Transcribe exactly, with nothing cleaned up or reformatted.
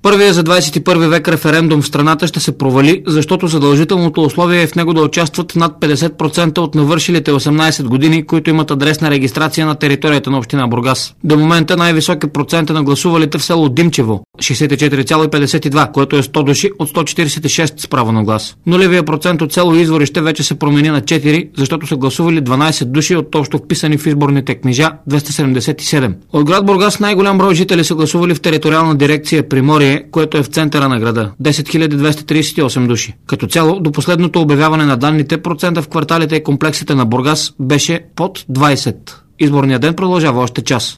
Първият за двадесет и първи век референдум в страната ще се провали, защото задължителното условие е в него да участват над петдесет процента от навършилите осемнадесет години, които имат адресна регистрация на територията на община Бургас. До момента най-висок е процента на гласувалите в село Димчево – шейсет и четири цяло петдесет и два, което е сто души от сто четиридесет и шест с право на глас. Нулевия процент от село Изворище вече се промени на четири, защото са гласували дванадесет души от общо вписани в изборните книжа двеста седемдесет и седем. От град Бургас най-голям брой жители са гласували в териториална дирекция Приморие, което е в центъра на града – десет хиляди двеста тридесет и осем души. Като цяло, до последното обявяване на данните, процента в кварталите и комплексите на Бургас беше под двадесет. Изборният ден продължава още час.